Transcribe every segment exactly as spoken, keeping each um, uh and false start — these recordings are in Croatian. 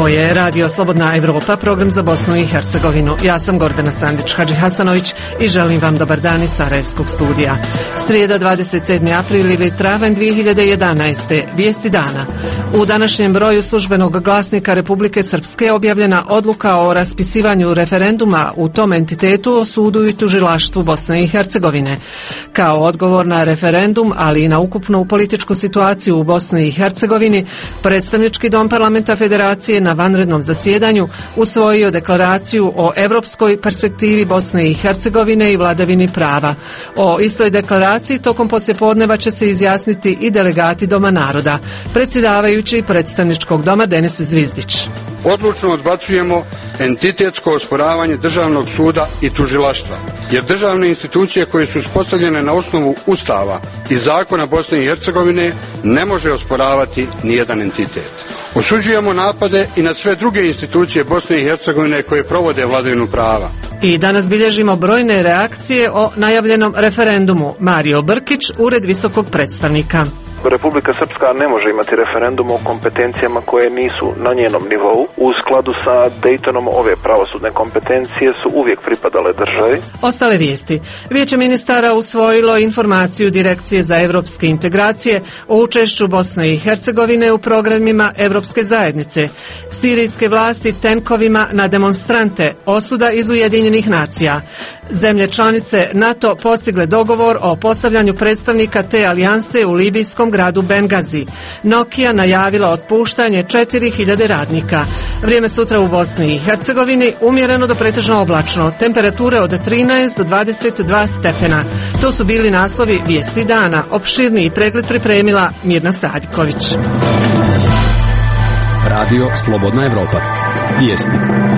Ovo je Radio Slobodna Evropa, program za Bosnu i Hercegovinu. Ja sam Gordana Sandić-Hadži Hasanović i želim vam dobar dan iz Sarajevskog studija. Srijeda dvadeset sedmi april ili travanj dvije hiljade jedanaeste. Vijesti dana. U današnjem broju službenog glasnika Republike Srpske objavljena odluka o raspisivanju referenduma u tom entitetu o sudu i tužilaštvu Bosne i Hercegovine. Kao odgovor na referendum, ali i na ukupnu političku situaciju u Bosni i Hercegovini, predstavnički dom parlamenta Federacije na vanrednom zasjedanju usvojio deklaraciju o europskoj perspektivi Bosne i Hercegovine i vladavini prava. O istoj deklaraciji tokom poslijepodneva će se izjasniti i delegati Doma naroda. Predsjedavajući predstavničkog doma Denis Zvizdić. Odlučno odbacujemo entitetsko osporavanje državnog suda i tužilaštva, jer državne institucije koje su uspostavljene na osnovu Ustava i zakona Bosne i Hercegovine ne može osporavati nijedan entitet. Osuđujemo napade i na sve druge institucije Bosne i Hercegovine koje provode vladavinu prava. I danas bilježimo brojne reakcije o najavljenom referendumu. Mario Brkić, Ured visokog predstavnika. Republika Srpska ne može imati referendum o kompetencijama koje nisu na njenom nivou. U skladu sa Daytonom ove pravosudne kompetencije su uvijek pripadale državi. Ostale vijesti. Vijeće ministara usvojilo informaciju Direkcije za europske integracije o učešću Bosne i Hercegovine u programima Europske zajednice. Sirijske vlasti tenkovima na demonstrante, osuda iz Ujedinjenih nacija. Zemlje članice NATO postigle dogovor o postavljanju predstavnika te alijanse u libijskom gradu Bengazi. Nokia najavila otpuštanje četiri hiljade radnika. Vrijeme sutra u Bosni i Hercegovini umjereno do pretežno oblačno. Temperature od trinaest do dvadeset dva stepena. To su bili naslovi vijesti dana. Opširniji pregled pripremila Mirna Sadiković. Radio Slobodna Evropa. Vijesti.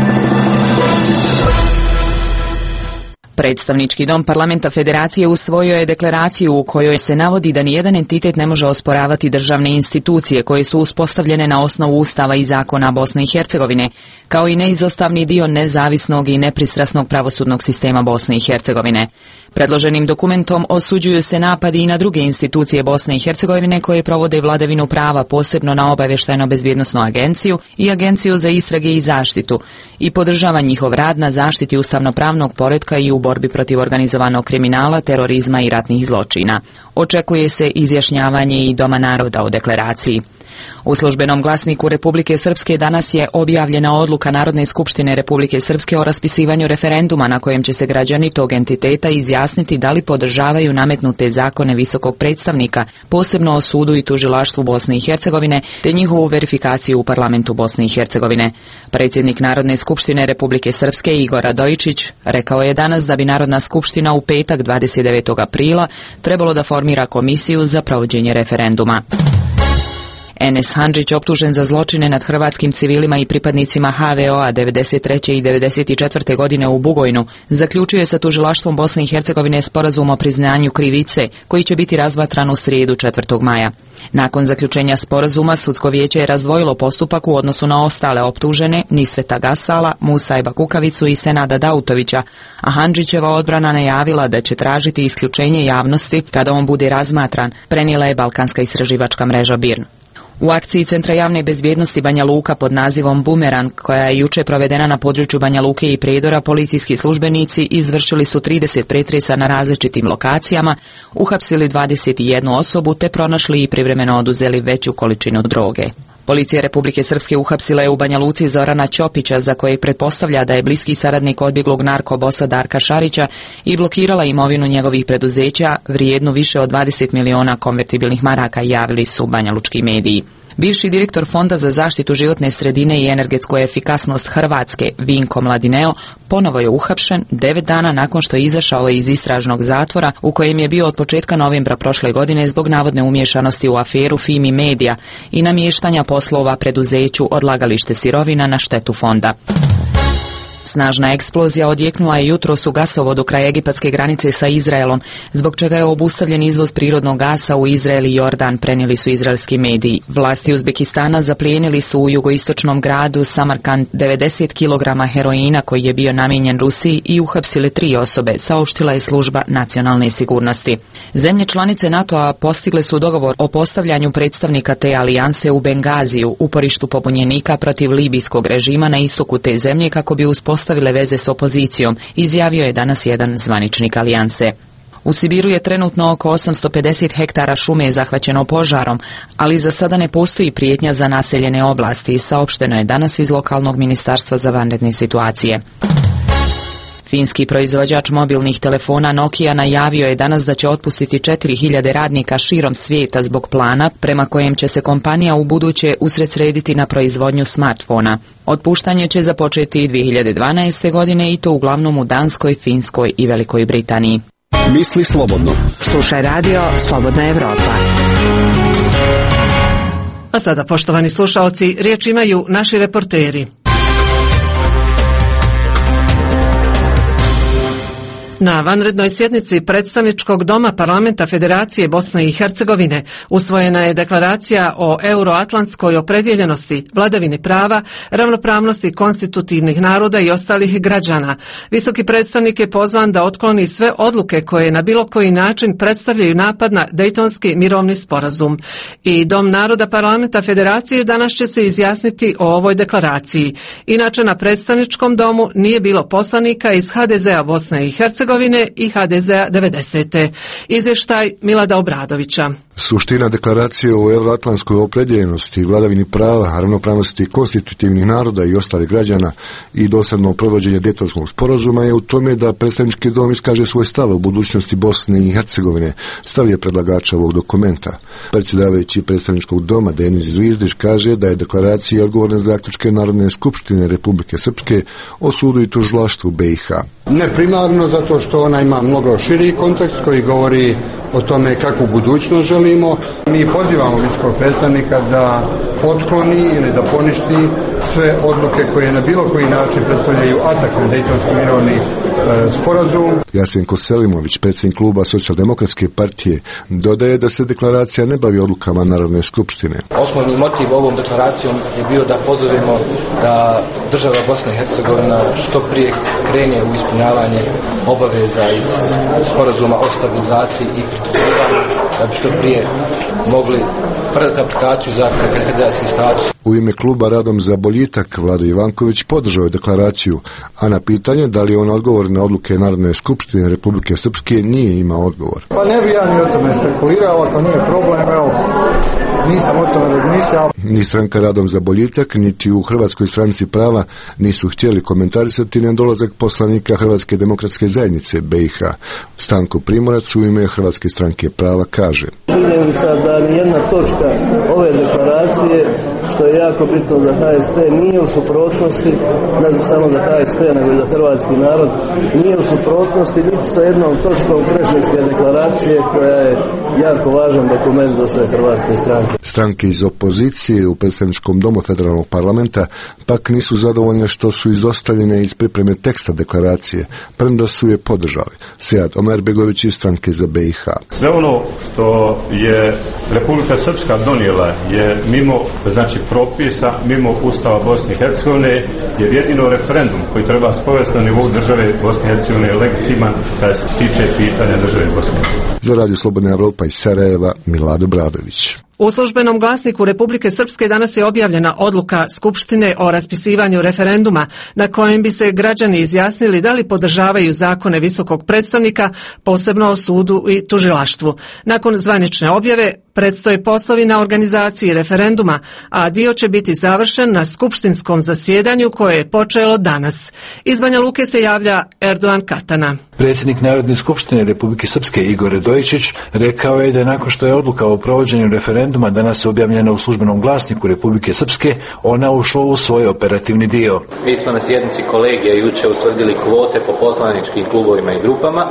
Predstavnički dom parlamenta Federacije usvojio je deklaraciju u kojoj se navodi da nijedan entitet ne može osporavati državne institucije koje su uspostavljene na osnovu Ustava i zakona Bosne i Hercegovine, kao i neizostavni dio nezavisnog i nepristrasnog pravosudnog sistema Bosne i Hercegovine. Predloženim dokumentom osuđuju se napadi i na druge institucije Bosne i Hercegovine koje provode vladavinu prava, posebno na Obavještajno-bezbjednosnu agenciju i Agenciju za istrage i zaštitu, i podržava njihov rad na zaštiti ustavnopravnog poretka i u borbi protiv organizovanog kriminala, terorizma i ratnih zločina. Očekuje se izjašnjavanje i Doma naroda o deklaraciji. U službenom glasniku Republike Srpske danas je objavljena odluka Narodne skupštine Republike Srpske o raspisivanju referenduma na kojem će se građani tog entiteta izjasniti da li podržavaju nametnute zakone visokog predstavnika, posebno o sudu i tužilaštvu Bosne i Hercegovine, te njihovu verifikaciju u parlamentu Bosne i Hercegovine. Predsjednik Narodne skupštine Republike Srpske Igor Radojičić rekao je danas da bi Narodna skupština u petak dvadeset devetog aprila trebalo da formira komisiju za provođenje referenduma. Enes Handžić, optužen za zločine nad hrvatskim civilima i pripadnicima ha ve o a devedeset treće i devedeset četvrte godine u Bugojnu, zaključio je sa tužilaštvom Bosne i Hercegovine sporazum o priznanju krivice, koji će biti razmatran u srijedu četvrtog maja. Nakon zaključenja sporazuma, sudsko vijeće je razdvojilo postupak u odnosu na ostale optužene Nisveta Gasala, Musajba Kukavicu i Senada Dautovića, a Handžićeva odbrana najavila da će tražiti isključenje javnosti kada on bude razmatran, prenijela je balkanska istraživačka mreža B I R N. U akciji Centra javne bezbjednosti Banja Luka pod nazivom Bumerang, koja je juče provedena na području Banja Luke i Prijedora, policijski službenici izvršili su trideset pretresa na različitim lokacijama, uhapsili dvadeset jednu osobu te pronašli i privremeno oduzeli veću količinu droge. Policija Republike Srpske uhapsila je u Banja Luci Zorana Ćopića, za kojeg pretpostavlja da je bliski saradnik odbjeglog narkobosa Darka Šarića, i blokirala imovinu njegovih preduzeća vrijednu više od dvadeset miliona konvertibilnih maraka, javili su banjalučki mediji. Bivši direktor Fonda za zaštitu životne sredine i energetsku efikasnost Hrvatske, Vinko Mladineo, ponovo je uhapšen devet dana nakon što je izašao iz istražnog zatvora u kojem je bio od početka novembra prošle godine zbog navodne umiješanosti u aferu Fimi Media i namještanja poslova preduzeću odlagalište sirovina na štetu fonda. Snažna eksplozija odjeknula je jutros u gasovodu kraj egipatske granice sa Izraelom, zbog čega je obustavljen izvoz prirodnog gasa u Izrael i Jordan, prenijeli su izraelski mediji. Vlasti Uzbekistana zaplijenili su u jugoistočnom gradu Samarkand devedeset kilograma heroina koji je bio namijenjen Rusiji i uhapsili tri osobe, saopštila je služba nacionalne sigurnosti. Zemlje članice NATO-a postigle su dogovor o postavljanju predstavnika te alijanse u Bengaziju, uporištu pobunjenika protiv libijskog režima na istoku te zemlje kako bi uspostavile veze s opozicijom, izjavio je danas jedan zvaničnik alijanse. U Sibiru je trenutno oko osamsto pedeset hektara šume zahvaćeno požarom, ali za sada ne postoji prijetnja za naseljene oblasti, saopšteno je danas iz lokalnog ministarstva za vanredne situacije. Finski proizvođač mobilnih telefona Nokia najavio je danas da će otpustiti četiri hiljade radnika širom svijeta zbog plana prema kojem će se kompanija u buduće usredsrediti na proizvodnju smartfona. Otpuštanje će započeti dvije hiljade dvanaeste. godine i to uglavnom u Danskoj, Finskoj i Velikoj Britaniji. Misli slobodno. Slušaj radio Slobodna Evropa. A sada, poštovani slušaoci, riječ imaju naši reporteri. Na vanrednoj sjednici predstavničkog doma Parlamenta Federacije Bosne i Hercegovine usvojena je deklaracija o euroatlantskoj opredjeljenosti, vladavini prava, ravnopravnosti konstitutivnih naroda i ostalih građana. Visoki predstavnik je pozvan da otkloni sve odluke koje na bilo koji način predstavljaju napad na Dejtonski mirovni sporazum. I Dom naroda Parlamenta Federacije danas će se izjasniti o ovoj deklaraciji. Inače, na predstavničkom domu nije bilo poslanika iz ha de zea Bosne i Hercegovine i ha de zea devedesete. Izvještaj Milada Obradovića. Suština deklaracije o euroatlantskoj opredjeljenosti, vladavini prava, ravnopravnosti konstitutivnih naroda i ostalih građana i dosadno provođenje Dejtonskog sporazuma je u tome da predstavnički dom iskaže svoj stav o budućnosti Bosne i Hercegovine, stav je predlagača ovog dokumenta. Predsjedavajući predstavničkog doma Denis Zvizdić kaže da je deklaracija odgovorna za zaključke Narodne skupštine Republike Srpske o sudu i tužilaštvu be i ha. Ne primarno zato što ona ima mnogo širi kontekst koji govori o tome kakvu budućnost želimo. Mi pozivamo visokog predstavnika da otkloni ili da poništi sve odluke koje na bilo koji način predstavljaju atak na Dejtonski mirovni e, sporazum. Jasenko Selimović, predsjednik kluba Socijaldemokratske partije, dodaje da se deklaracija ne bavi odlukama Narodne skupštine. Osnovni motiv ovom deklaracijom je bio da pozovemo da država Bosna i Hercegovina što prije krene u ispunjavanje obaveza iz sporazuma o stabilizaciji i pridruživanju, da bi što prije mogli predati aplikaciju za kandidatski status. U ime kluba Radom za boljitak Vlado Ivanković podržao je deklaraciju, a na pitanje da li je on odgovor na odluke Narodne skupštine Republike Srpske nije imao odgovor. Pa ne bi ja ni o tome spekulirao, ako nije problem, evo, nisam o tome razmišljao. Ni stranka Radom za boljitak, niti u Hrvatskoj stranci prava nisu htjeli komentarisati nedolazak poslanika Hrvatske demokratske zajednice be i ha. Stanko Primorac u ime Hrvatske stranke prava kaže: Činjenica da nijedna točka ove deklaracije, što je jako bitno za ha es pe, nije u suprotnosti, ne samo za ha es pe, nego i za hrvatski narod, nije u suprotnosti niti sa jednom točkom Krešinske deklaracije, koja je jako važan dokument za sve hrvatske stranke. Stranke iz opozicije u predstavničkom domu federalnog parlamenta pak nisu zadovoljne što su izostavljene iz pripreme teksta deklaracije, premda su je podržali. Sead Omerbegović iz stranke za be i ha. Sve ono što je Republika Srpska donijela je mimo, znači, propisa, mimo Ustava Bosne i Hercegovine, jer jedino referendum koji treba sprovesti na nivou države Bosne i Hercegovine je legitiman kada se tiče pitanja države Bosne i Hercegovine. Za Radio Slobodna Evropa iz Sarajeva, Milado Bradović. U službenom glasniku Republike Srpske danas je objavljena odluka Skupštine o raspisivanju referenduma na kojem bi se građani izjasnili da li podržavaju zakone visokog predstavnika, posebno o sudu i tužilaštvu. Nakon zvanične objave predstoje poslovi na organizaciji referenduma, a dio će biti završen na skupštinskom zasjedanju koje je počelo danas. Iz Banja Luke se javlja Erdogan Katana. Predsjednik Narodne skupštine Republike Srpske Igor Radojičić rekao je da nakon što je odluka o provođenju referenduma danas objavljena u službenom glasniku Republike Srpske, ona ušla u svoj operativni dio. Mi smo na sjednici kolegija jučer utvrdili kvote po poslaničkim klubovima i grupama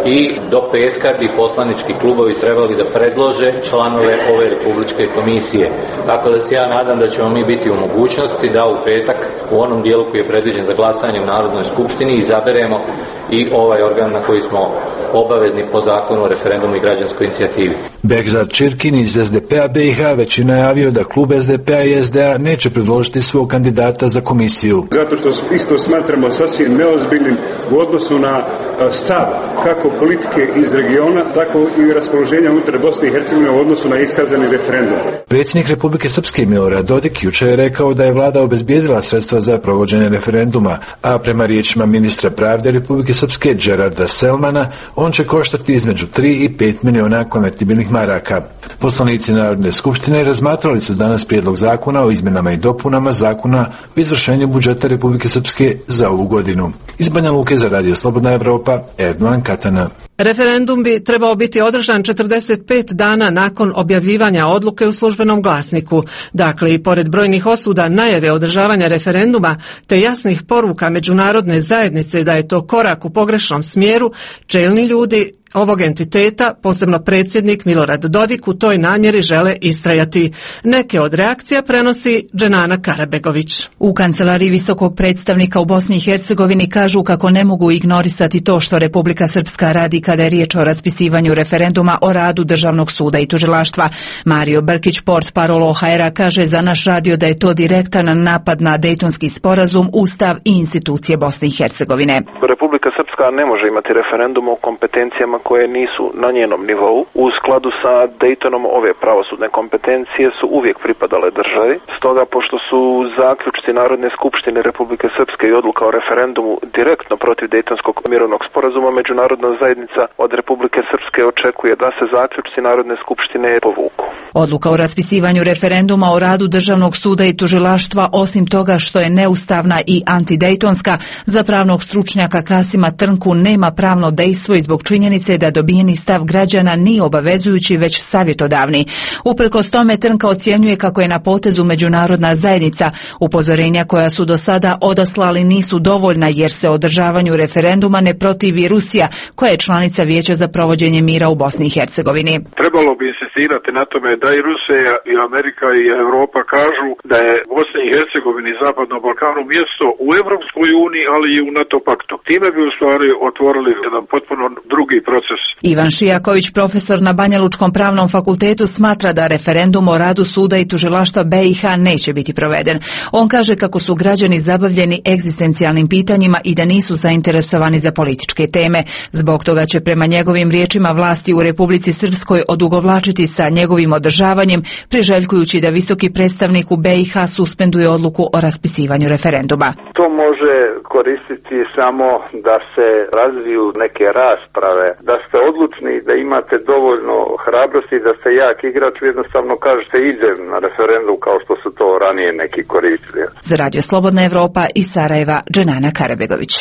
i do petka bi poslanički klubovi trebali da predlože članove ove republičke komisije. Tako da se ja nadam da ćemo mi biti u mogućnosti da u petak u onom dijelu koji je predviđen za glasanje u Narodnoj skupštini izaberemo i ovaj organ na koji smo obavezni po zakonu o referendumu i građanskoj inicijativi. Bekzat Čirkin iz S D P-a B i H već je najavio da klub S D P-a i S D A neće predložiti svog kandidata za komisiju. Zato što isto smatramo sasvim neozbiljnim u odnosu na stav kako politike iz regiona, tako i raspoloženja unutar Bosne i Hercegovine u odnosu na iskazani referendum. Predsjednik Republike Srpske Milorad Dodik jučer je rekao da je vlada obezbijedila sredstva za provođenje referenduma, a prema riječima ministra pravde Republike Srpske Gerarda Selmana, on će koštati između tri i pet miliona konvertibilnih maraka. Poslanici Narodne skupštine razmatrali su danas prijedlog zakona o izmjenama i dopunama zakona o izvršenju budžeta Republike Srpske za ovu godinu. Iz Banja Luke za Radio Slobodna Evropa, Erdogan Katana. Referendum bi trebao biti održan četrdeset pet dana nakon objavljivanja odluke u službenom glasniku. Dakle, i pored brojnih osuda najave održavanja referenduma te jasnih poruka međunarodne zajednice da je to korak u pogrešnom smjeru, čelni ljudi ovog entiteta, posebno predsjednik Milorad Dodik, u toj namjeri žele istrajati. Neke od reakcija prenosi Dženana Karabegović. U kancelariji visokog predstavnika u Bosni i Hercegovini kažu kako ne mogu ignorisati to što Republika Srpska radi kada je riječ o raspisivanju referenduma o radu Državnog suda i tužilaštva. Mario Brkić, portparol O H R-a, kaže za naš radio da je to direktan napad na Dejtonski sporazum, Ustav i institucije Bosne i Hercegovine. Republika Srpska ne može imati referendum o kompetencijama koje nisu na njenom nivou. U skladu sa Dejtonom ove pravosudne kompetencije su uvijek pripadale državi. Stoga, pošto su zaključci Narodne skupštine Republike Srpske i odluka o referendumu direktno protiv Dejtonskog mirovnog sporazuma, međunarodna zajednica od Republike Srpske očekuje da se zaključci Narodne skupštine povuku. Odluka o raspisivanju referenduma o radu Državnog suda i tužilaštva, osim toga što je neustavna i antidejtonska, za pravnog stručnjaka Kasima Trnku nema pravno dejstvo i zbog činjenice da dobijeni stav građana nije obavezujući već savjetodavni. Uprkos tome Trnka ocjenjuje kako je na potezu međunarodna zajednica. Upozorenja koja su do sada odaslali nisu dovoljna jer se održavanju referenduma ne protivi Rusija, koja je članica Vijeća za provođenje mira u Bosni i Hercegovini. Trebalo bi insistirati na tome da i Rusija i Amerika i Europa kažu da je Bosni i Hercegovini i Zapadnom Balkanu mjesto u Evropskoj uniji, ali i u NATO paktu. Time bi u stvari otvorili jedan potpuno drugi proces. Ivan Šijaković, profesor na Banja Lučkom pravnom fakultetu, smatra da referendum o radu suda i tužilaštva B i H neće biti proveden. On kaže kako su građani zabavljeni egzistencijalnim pitanjima i da nisu zainteresovani za političke teme. Zbog toga će prema njegovim riječima vlasti u Republici Srpskoj odugovlačiti sa njegovim održavanjem, priželjkujući da visoki predstavnik u B i H suspenduje odluku o raspisivanju referenduma. To može koristiti samo da se razviju neke rasprave, da ste odlučni, da imate dovoljno hrabrosti, da ste jak igrač, jednostavno kažete idem na referendum kao što su to ranije neki koristili. Za Radio Slobodna Evropa iz Sarajeva, Dženana Karabegović.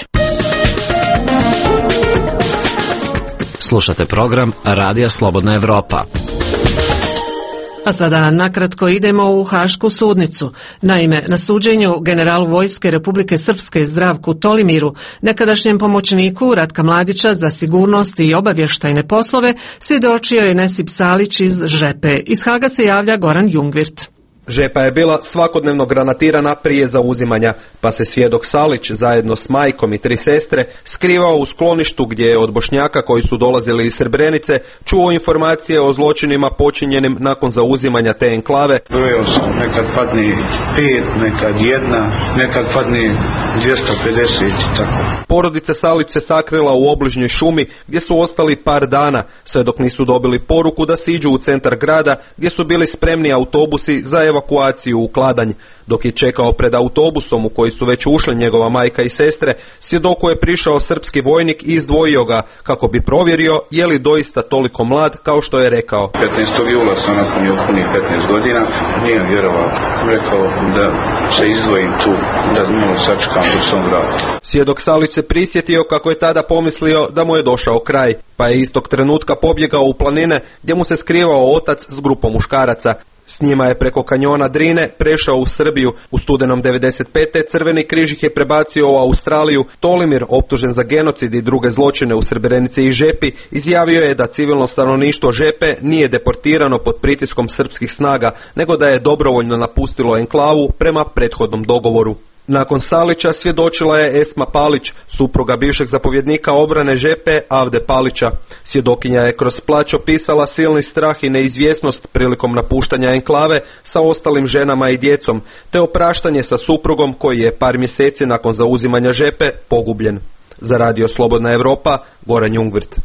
Slušate program Radija Slobodna Evropa. A sada nakratko idemo u Hašku sudnicu. Naime, na suđenju generalu vojske Republike Srpske Zdravku Tolimiru, nekadašnjem pomoćniku Ratka Mladića za sigurnost i obavještajne poslove, svjedočio je Nesip Salić iz Žepe. Iz Haga se javlja Goran Jungvirt. Žepa je bila svakodnevno granatirana prije zauzimanja, pa se svjedok Salić zajedno s majkom i tri sestre skrivao u skloništu gdje je od Bošnjaka koji su dolazili iz Srebrenice čuo informacije o zločinima počinjenim nakon zauzimanja te enklave. Brojao sam, nekad padni pet, nekad jedna, nekad padni dvjesto pedeset i tako. Porodica Salić se sakrila u obližnjoj šumi gdje su ostali par dana, sve dok nisu dobili poruku da siđu u centar grada gdje su bili spremni autobusi za evakuaciju u Kladanj. Dok je čekao pred autobusom u koji su već ušli njegova majka i sestre, svjedoku je prišao srpski vojnik i izdvojio ga kako bi provjerio je li doista toliko mlad kao što je rekao. petnaestog jula sam napunio punih petnaest godina, nije vjerovao, rekao da se izdvojim tu, da malo sačekam dok sam vrati. Svjedok Salić se prisjetio kako je tada pomislio da mu je došao kraj, pa je istog trenutka pobjegao u planine gdje mu se skrivao otac s grupom muškaraca. S njima je preko kanjona Drine prešao u Srbiju. U studenom devedeset pete Crveni križ ih je prebacio u Australiju. Tolimir, optužen za genocid i druge zločine u Srebrenici i Žepi, izjavio je da civilno stanovništvo Žepe nije deportirano pod pritiskom srpskih snaga, nego da je dobrovoljno napustilo enklavu prema prethodnom dogovoru. Nakon Salića svjedočila je Esma Palić, supruga bivšeg zapovjednika obrane Žepe Avde Palića. Svjedokinja je kroz plać opisala silni strah i neizvjesnost prilikom napuštanja enklave sa ostalim ženama i djecom, te opraštanje sa suprugom koji je par mjeseci nakon zauzimanja Žepe pogubljen. Za Radio Slobodna Evropa, Goran Jungvirt.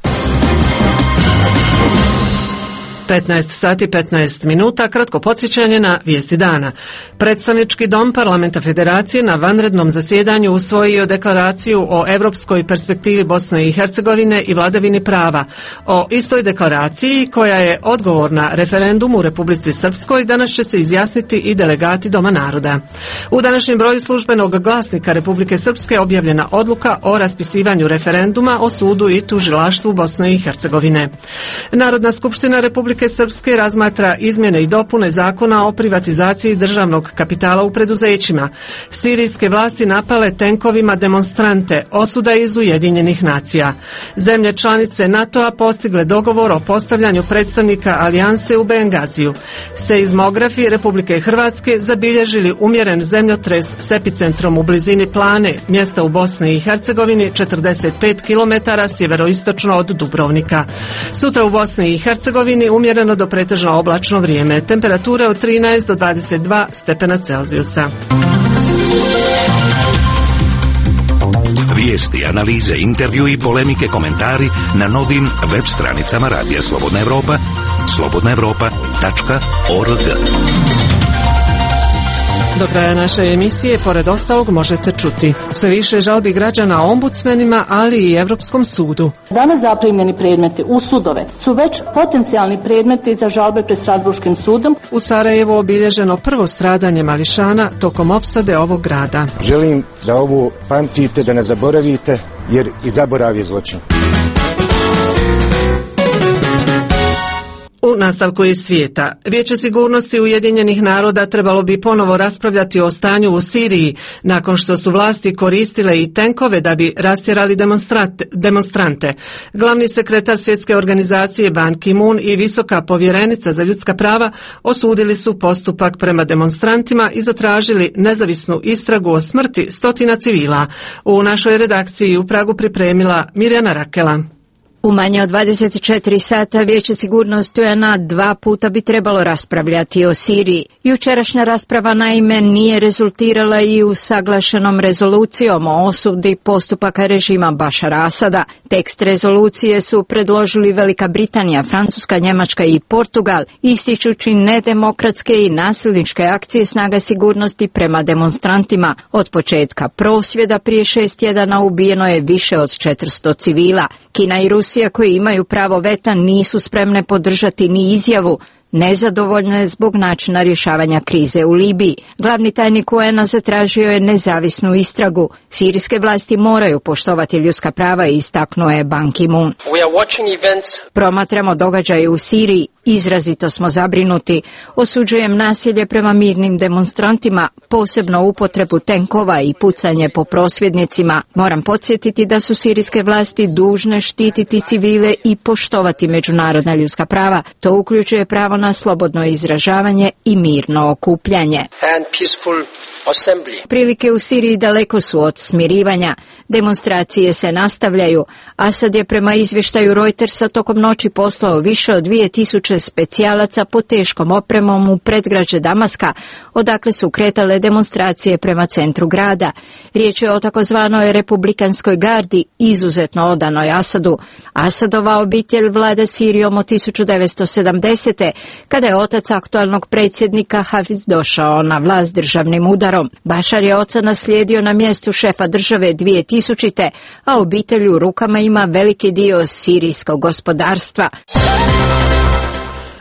petnaest sati petnaest minuta, kratko podsjećanje na vijesti dana. Predstavnički dom Parlamenta Federacije na vanrednom zasjedanju usvojio deklaraciju o europskoj perspektivi Bosne i Hercegovine i vladavini prava. O istoj deklaraciji, koja je odgovor na referendum u Republici Srpskoj, danas će se izjasniti i delegati Doma naroda. U današnjem broju službenog glasnika Republike Srpske objavljena odluka o raspisivanju referenduma o sudu i tužilaštvu Bosne i Hercegovine. Narodna skupština Republike Srpske razmatra izmjene i dopune zakona o privatizaciji državnog kapitala u preduzećima. Sirijske vlasti napale tenkovima demonstrante, osuda iz Ujedinjenih nacija. Zemlje članice NATO-a postigle dogovor o postavljanju predstavnika alijanse u Bengaziju. Seizmografi Republike Hrvatske zabilježili umjeren zemljotres s epicentrom u blizini Plane, mjesta u Bosni i Hercegovini četrdeset pet kilometara sjeveroistočno od Dubrovnika. Sutra u Bosni i Hercegovini umjereno do pretežno oblačno vrijeme. Temperature od trinaest do dvadeset dva stepena Celzijusa. Vijesti, analize, intervju i polemike, komentari na novim web stranicama Radija Slobodna Evropa, slobodna evropa tačka org. Do kraja naše emisije, pored ostalog, možete čuti sve više žalbi građana ombudsmenima, ali i Europskom sudu. Danas zaprimljeni predmeti u sudove su već potencijalni predmeti za žalbe pred Strasburškim sudom. U Sarajevu obilježeno prvo stradanje mališana tokom opsade ovog grada. Želim da ovo pamtite, da ne zaboravite, jer i zaborav je zločin. U nastavku iz svijeta, Vijeće sigurnosti Ujedinjenih naroda trebalo bi ponovo raspravljati o stanju u Siriji, nakon što su vlasti koristile i tenkove da bi rastjerali demonstrante. Glavni sekretar svjetske organizacije Ban Ki-moon i visoka povjerenica za ljudska prava osudili su postupak prema demonstrantima i zatražili nezavisnu istragu o smrti stotina civila. U našoj redakciji u Pragu pripremila Mirjana Rakela. U manje od dvadeset četiri sata Vijeće sigurnosti U N A dva puta bi trebalo raspravljati o Siriji. Jučerašnja rasprava naime nije rezultirala i usaglašenom rezolucijom o osudi postupaka režima Bašara Asada. Tekst rezolucije su predložili Velika Britanija, Francuska, Njemačka i Portugal, ističući nedemokratske i nasilničke akcije snaga sigurnosti prema demonstrantima. Od početka prosvjeda prije šest tjedana ubijeno je više od četiristo civila. Kina i Rusija, koji imaju pravo veta, nisu spremne podržati ni izjavu, nezadovoljne zbog načina rješavanja krize u Libiji. Glavni tajnik U N A zatražio je nezavisnu istragu. Sirijske vlasti moraju poštovati ljudska prava, istaknuo je Ban Ki-moon. Promatramo događaje u Siriji, izrazito smo zabrinuti. Osuđujem nasilje prema mirnim demonstrantima, posebno upotrebu tenkova i pucanje po prosvjednicima. Moram podsjetiti da su sirijske vlasti dužne štititi civile i poštovati međunarodna ljudska prava. To uključuje pravo na slobodno izražavanje i mirno okupljanje. Prilike u Siriji daleko su od smirivanja. Demonstracije se nastavljaju. Asad je prema izvještaju Reutersa tokom noći poslao više od dvije tisuće specijalaca po teškom opremom u predgrađe Damaska, odakle su kretale demonstracije prema centru grada. Riječ je o takozvanoj republikanskoj gardi, izuzetno odanoj Asadu. Asadova obitelj vlada Sirijom od tisuću devetsto sedamdesete. kada je otac aktualnog predsjednika Hafiz došao na vlast državnim udarom. Bašar je oca naslijedio na mjestu šefa države dvije tisućite. a obitelj u rukama ima veliki dio sirijskog gospodarstva.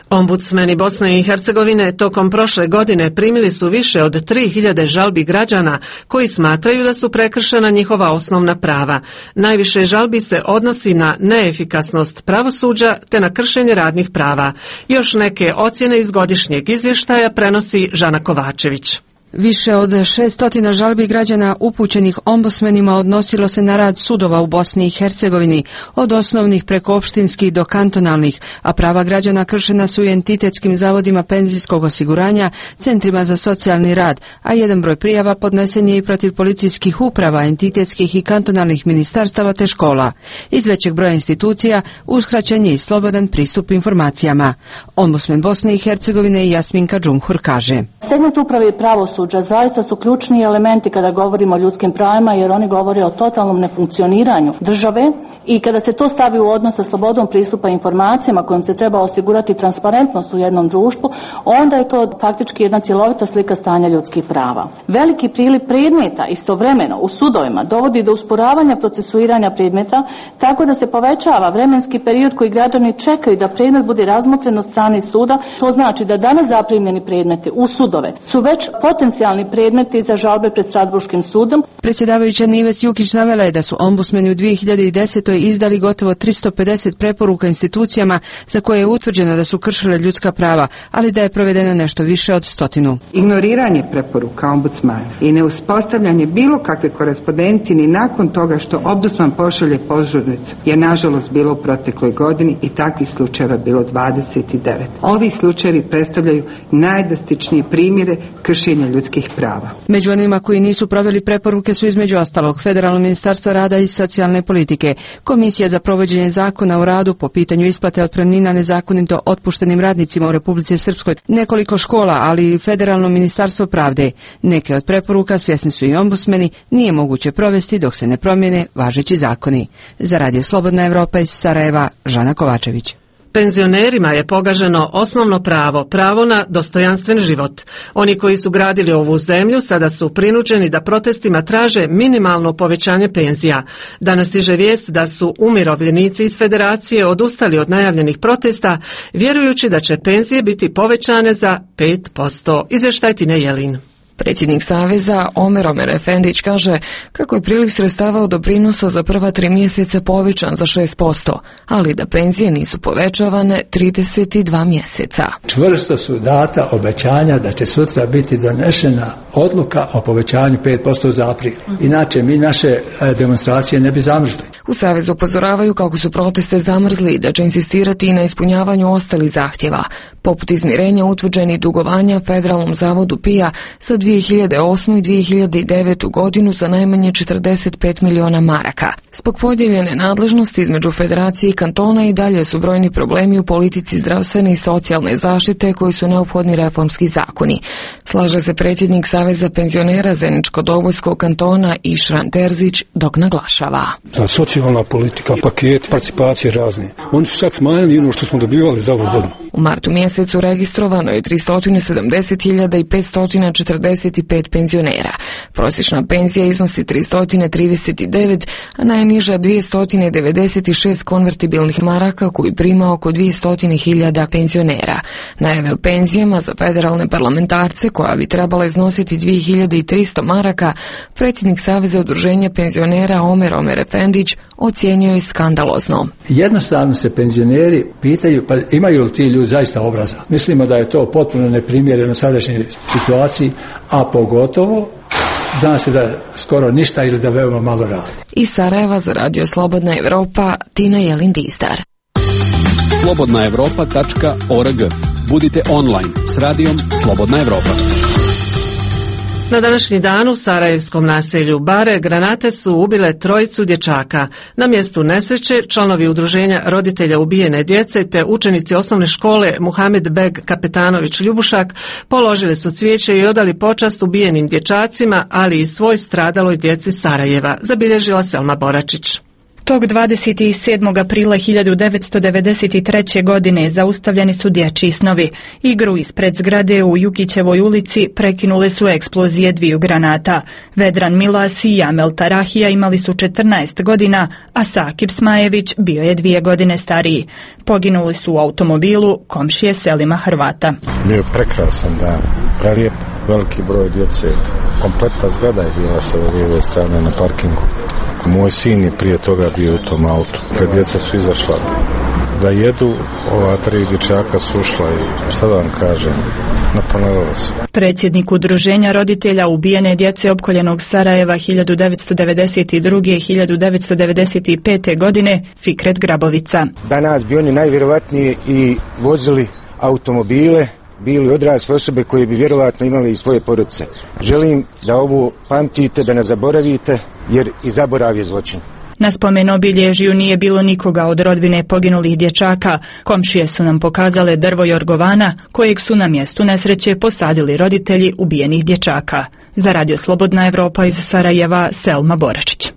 Ombudsmeni Bosne i Hercegovine tokom prošle godine primili su više od tri hiljade žalbi građana koji smatraju da su prekršena njihova osnovna prava. Najviše žalbi se odnosi na neefikasnost pravosuđa te na kršenje radnih prava. Još neke ocjene iz godišnjeg izvještaja prenosi Žana Kovačević. Više od šeststotina žalbi građana upućenih ombudsmenima odnosilo se na rad sudova u Bosni i Hercegovini, od osnovnih preko opštinskih do kantonalnih, a prava građana kršena su i entitetskim zavodima penzijskog osiguranja, centrima za socijalni rad, a jedan broj prijava podnesen je i protiv policijskih uprava, entitetskih i kantonalnih ministarstava te škola. Iz većeg broja institucija uskraćen je i slobodan pristup informacijama. Ombudsmen Bosne i Hercegovine Jasminka Džumhur kaže: Segment uprave i pravosuđa zaista su ključni elementi kada govorimo o ljudskim pravima, jer oni govore o totalnom nefunkcioniranju države i kada se to stavi u odnos sa slobodom pristupa informacijama kojim se treba osigurati transparentnost u jednom društvu, onda je to faktički jedna cjelovita slika stanja ljudskih prava. Veliki priliv predmeta istovremeno u sudovima dovodi do usporavanja procesuiranja predmeta, tako da se povećava vremenski period koji građani čekaju da predmet bude razmotren od strane suda. To znači da danas zaprimljeni predmeti u sudove su već potencijalni predmeti za žalbe pred Strasburškim sudom. Predsjedavajuća Nives Jukić navela je da su ombudsmeni u dvije hiljade desetoj izdali gotovo tristo pedeset preporuka institucijama za koje je utvrđeno da su kršile ljudska prava, ali da je provedeno nešto više od stotinu. Ignoriranje preporuka ombudsmana i neuspostavljanje bilo kakve korespondencije ni nakon toga što ombudsman pošalje požurnicu je nažalost bilo u protekloj godini i takvih slučajeva bilo dvadeset devet. Ovi slučajevi predstavljaju najdrastičnije primjere kršenja ljudskih prava. Među onima koji nisu proveli preporuke su između ostalog Federalno ministarstvo rada i socijalne politike, Komisija za provođenje zakona o radu po pitanju isplate otpremnina nezakonito otpuštenim radnicima u Republici Srpskoj, nekoliko škola, ali i Federalno ministarstvo pravde. Neke od preporuka, svjesni su i ombudsmeni, nije moguće provesti dok se ne promijene važeći zakoni. Za Radio Slobodna Evropa iz Sarajeva, Žana Kovačević. Penzionerima je pogaženo osnovno pravo, pravo na dostojanstven život. Oni koji su gradili ovu zemlju sada su prinuđeni da protestima traže minimalno povećanje penzija. Danas stiže vijest da su umirovljenici iz Federacije odustali od najavljenih protesta, vjerujući da će penzije biti povećane za pet posto. Izvještaj Tine Jelin. Predsjednik Saveza Omer Omer Efendić kaže kako je priliv sredstava od doprinosa za prva tri mjeseca povećan za šest posto, ali da penzije nisu povećavane trideset dva mjeseca. Čvrsto su data obećanja da će sutra biti donešena odluka o povećanju pet posto za april. Inače mi naše demonstracije ne bi zamrzli. U Savezu upozoravaju kako su proteste zamrzli i da će insistirati i na ispunjavanju ostalih zahtjeva, poput izmirenja utvrđenih dugovanja Federalnom zavodu P I A za dvije hiljade osmu i dvije hiljade devetu godinu za najmanje četrdeset pet miliona maraka. Zbog podijeljene nadležnosti između Federacije i kantona i dalje su brojni problemi u politici zdravstvene i socijalne zaštite koji su neophodni reformski zakoni. Slaže se predsjednik Saveza penzionera Zeničko-Dobojskog kantona Išran Terzić dok naglašava. Socijalna politika, paket, participacije razne. Oni su čak smanjili ono što smo dobivali za ovu godinu. U martu mjesecu registrovano je tristo sedamdeset hiljada petsto četrdeset pet penzionera. Prosječna penzija iznosi tristo trideset devet, a najniža dvjesto devedeset šest konvertibilnih maraka koju prima oko dvjesto hiljada penzionera. Najave o penzijama za federalne parlamentarce koja bi trebala iznositi dvije hiljade tristo maraka, predsjednik Saveza udruženja penzionera Omer Omer Efendić ocijenio je skandalozno. Jednostavno se penzioneri pitaju pa imaju li ti ljudi zaista obraza. Mislimo da je to potpuno neprimjereno sadašnjoj situaciji, a pogotovo zna se da skoro ništa ili da veoma malo radi. Iz Sarajeva za Radio Slobodna Evropa, Tina Jelin Distar. slobodna evropa tačka org. Budite online s radijom Slobodna Evropa. Na današnji dan u sarajevskom naselju Bare granate su ubile trojicu dječaka. Na mjestu nesreće članovi udruženja roditelja ubijene djece te učenici osnovne škole Muhamed Beg Kapetanović Ljubušak položili su cvijeće i odali počast ubijenim dječacima, ali i svoj stradaloj djeci Sarajeva, zabilježila Selma Boračić. Tog dvadeset sedmog aprila hiljadu devetsto devedeset treće. godine zaustavljeni su dječji snovi. Igru ispred zgrade u Jukićevoj ulici prekinule su eksplozije dviju granata. Vedran Milas i Jamel Tarahija imali su četrnaest godina, a Sakib Smajević bio je dvije godine stariji. Poginuli su u automobilu komšije Selima Hrvata. Bio je prekrasan dan, prelijep, veliki broj djece. Kompletna zgrada je bila sa ove lijeve strane na parkingu. Moj sin je prije toga bio u tom autu. Kad djeca su izašla da jedu, ova tri dječaka su ušla i šta da vam kažem, naponelila se. Predsjednik udruženja roditelja ubijene djece opkoljenog Sarajeva hiljadu devetsto devedeset druge. i hiljadu devetsto devedeset pete. godine Fikret Grabovica. Danas bi oni najvjerovatnije i vozili automobile, bili odrasle osobe koje bi vjerovatno imali i svoje porodice. Želim da ovo pamtite, da ne zaboravite, jer i zaborav je zločin. Na spomen obilježju nije bilo nikoga od rodbine poginulih dječaka. Komšije su nam pokazale drvo jorgovana, kojeg su na mjestu nesreće posadili roditelji ubijenih dječaka. Za Radio Slobodna Evropa iz Sarajeva, Selma Boračić.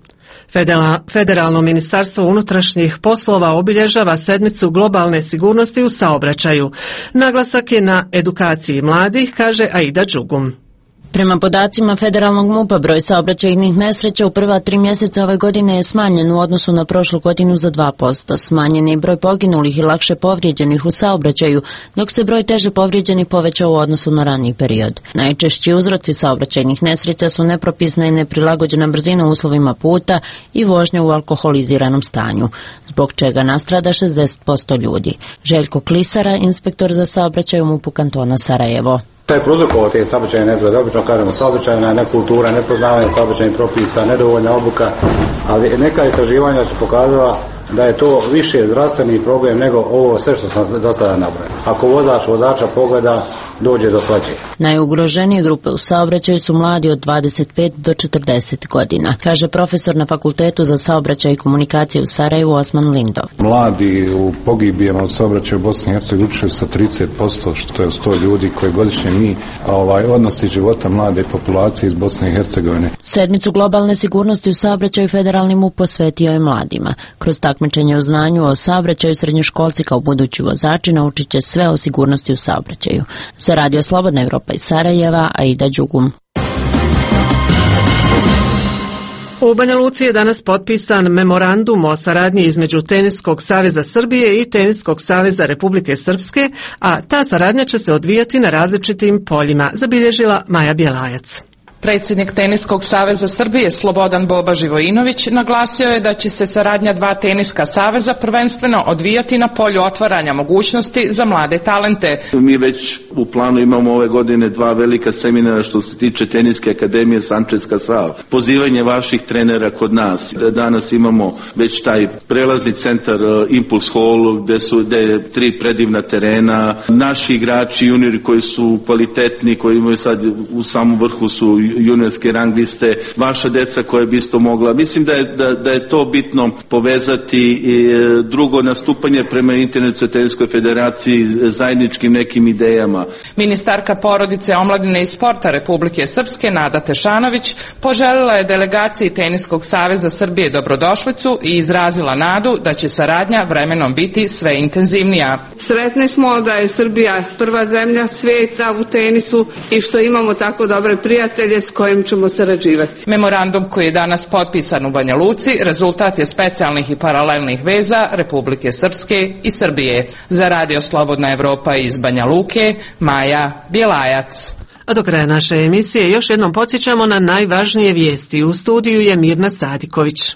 Federalno ministarstvo unutrašnjih poslova obilježava sedmicu globalne sigurnosti u saobraćaju. Naglasak je na edukaciji mladih, kaže Aida Đugum. Prema podacima federalnog MUP-a, broj saobraćajnih nesreća u prva tri mjeseca ove godine je smanjen u odnosu na prošlu godinu za dva posto. Smanjen je broj poginulih i lakše povrijeđenih u saobraćaju, dok se broj teže povrijeđenih povećao u odnosu na raniji period. Najčešći uzroci saobraćajnih nesreća su nepropisna i neprilagođena brzina u uslovima puta i vožnja u alkoholiziranom stanju, zbog čega nastrada šezdeset posto ljudi. Željko Klisara, inspektor za saobraćaj u MUP-u kantona Sarajevo. Šta je prouzrokovao te saobraćajne nezgode? Obično kažemo saobraćajna nekultura, nepoznavanje saobraćajnih propisa, nedovoljna obuka, ali neka istraživanja su pokazala da je to više zdravstveni problem nego ovo sve što sam do sada nabrojao. Ako vozač vozača pogleda, dođe do svađe. Najugroženije grupe u saobraćaju su mladi od dvadeset pet do četrdeset godina, kaže profesor na Fakultetu za saobraćaj i komunikacije u Sarajevu Osman Lindov. Mladi u pogibijama od saobraćaja u Bosni i Hercegovini učuju sa trideset posto, što je sto ljudi koji godišnje mi ovaj, odnosi života mlade populacije iz Bosne i Hercegovine. Sedmicu globalne sigurnosti u saobraćaju federalni MUP posvetio je mladima. Kroz takmičenje u znanju o saobraćaju srednjoškolci kao budući vozači naučit će sve o sigurnosti u saobraćaju. Za Radio Slobodna Evropa iz Sarajeva, Aida Đugum. U Banja Luci je danas potpisan memorandum o saradnji između Teniskog saveza Srbije i Teniskog saveza Republike Srpske, a ta saradnja će se odvijati na različitim poljima, zabilježila Maja Bjelajac. Predsjednik Teniskog saveza Srbije Slobodan Boba Živojinović naglasio je da će se saradnja dva teniska saveza prvenstveno odvijati na polju otvaranja mogućnosti za mlade talente. Mi već u planu imamo ove godine dva velika seminara što se tiče Teniske akademije Sančeska Sava. Pozivanje vaših trenera kod nas. Danas imamo već taj prelazni centar Impuls Hall gde su gde je tri predivna terena. Naši igrači juniori koji su kvalitetni, koji imaju sad u samom vrhu su juniorske rang liste, vaša deca koja bi isto mogla. Mislim da je, da, da je to bitno povezati i drugo nastupanje prema Internacionalnoj teniskoj federaciji zajedničkim nekim idejama. Ministarka porodice, omladine i sporta Republike Srpske Nada Tešanović poželjela je delegaciji Teniskog saveza Srbije dobrodošlicu i izrazila nadu da će saradnja vremenom biti sve intenzivnija. Sretni smo da je Srbija prva zemlja svijeta u tenisu i što imamo tako dobre prijatelje s kojim ćemo sarađivati. Memorandum koji je danas potpisan u Banja Luci rezultat je specijalnih i paralelnih veza Republike Srpske i Srbije. Za Radio Slobodna Evropa iz Banja Luke, Maja Bjelajac. A do kraja naše emisije još jednom podsjećamo na najvažnije vijesti. U studiju je Mirna Sadiković.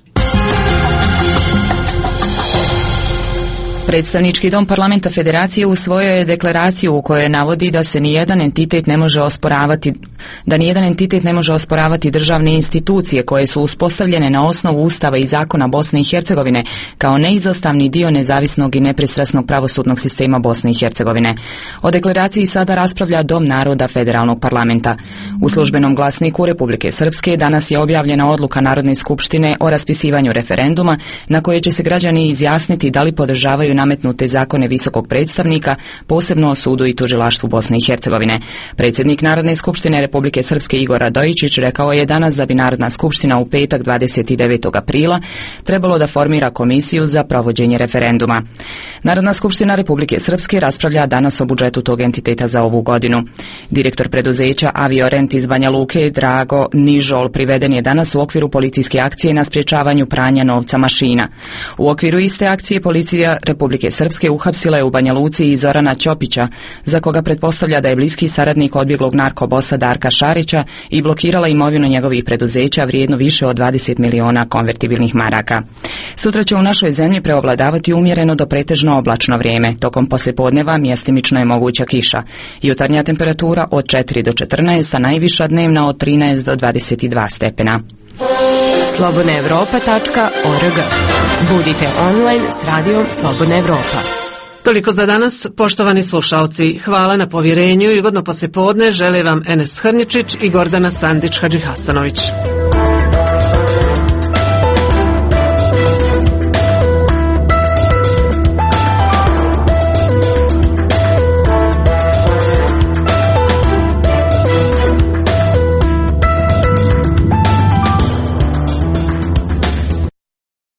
Predstavnički dom Parlamenta Federacije usvojio je deklaraciju u kojoj navodi da se nijedan entitet ne može osporavati da nijedan entitet ne može osporavati državne institucije koje su uspostavljene na osnovu Ustava i zakona Bosne i Hercegovine kao neizostavni dio nezavisnog i nepristrasnog pravosudnog sistema Bosne i Hercegovine. O deklaraciji sada raspravlja Dom naroda Federalnog parlamenta. U službenom glasniku Republike Srpske danas je objavljena odluka Narodne skupštine o raspisivanju referenduma na koje će se građani izjasniti da li podržavaju nametnute zakone visokog predstavnika, posebno o sudu i tužilaštvu Bosne i Hercegovine. Predsjednik Narodne skupštine Republike Srpske Igor Radojičić rekao je danas da bi Narodna skupština u petak dvadeset devetog aprila trebalo da formira komisiju za provođenje referenduma. Narodna skupština Republike Srpske raspravlja danas o budžetu tog entiteta za ovu godinu. Direktor preduzeća Aviorent iz Banja Luke Drago Nižol priveden je danas u okviru policijske akcije na sprječavanju pranja novca mašina. U okviru iste akcije policija Republike Srpske uhapsila je u Banja Luci i Zorana Ćopića, za koga pretpostavlja da je bliski saradnik odbjeglog narkobosa Darka Šarića, i blokirala imovinu njegovih preduzeća vrijednu više od dvadeset miliona konvertibilnih maraka. Sutra će u našoj zemlji preovladavati umjereno do pretežno oblačno vrijeme. Tokom poslijepodneva mjestimično je moguća kiša. Jutarnja temperatura od četiri do četrnaest, a najviša dnevna od trinaest do dvadeset dva stepena. slobodna evropa tačka org. Budite online s radijom Slobodna Evropa. Toliko za danas, poštovani slušalci. Hvala na povjerenju i ugodno poslijepodne žele vam Enes Hrničić i Gordana Sandić Hadžihasanović.